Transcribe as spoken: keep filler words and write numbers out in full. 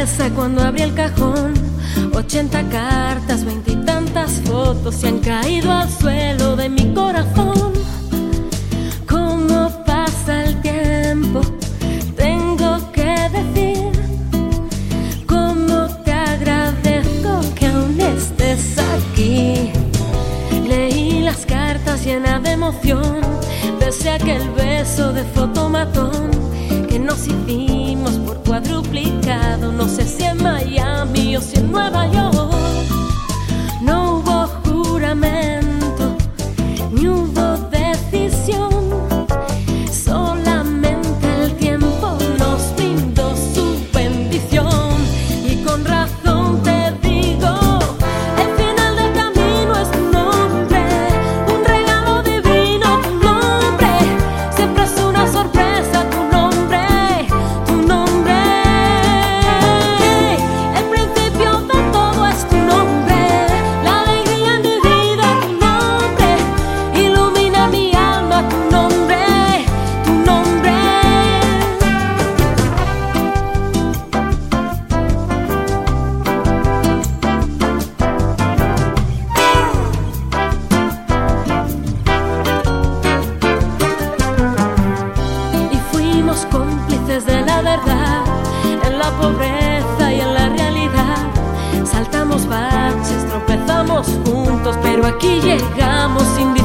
sorpresa cuando abrí el cajón. Ochenta cartas, veintitantas fotos se han caído al suelo de mi corazón. ¿Cómo pasa el tiempo? Tengo que decir. ¿Cómo te agradezco que aún estés aquí? Leí las cartas llenas de emoción, pese a aquel beso de fotomatón que nos hicimos por cuadruplicado. No sé si en Miami o si en Nueva York. No hubo juramento, ni hubo decisión. Solamente el tiempo nos brindó su bendición. Y con razón te digo, el final del camino es tu nombre. Un regalo divino, tu nombre. Siempre es una sorpresa, tu nombre, tu nombre. El principio de todo es tu nombre. La alegría en mi vida, tu nombre. Ilumina mi alma, tu nombre, tu nombre. Y fuimos cómplices de la verdad, en la pobreza y en la realidad. Saltamos baches, tropezamos juntos, pero aquí llegamos sin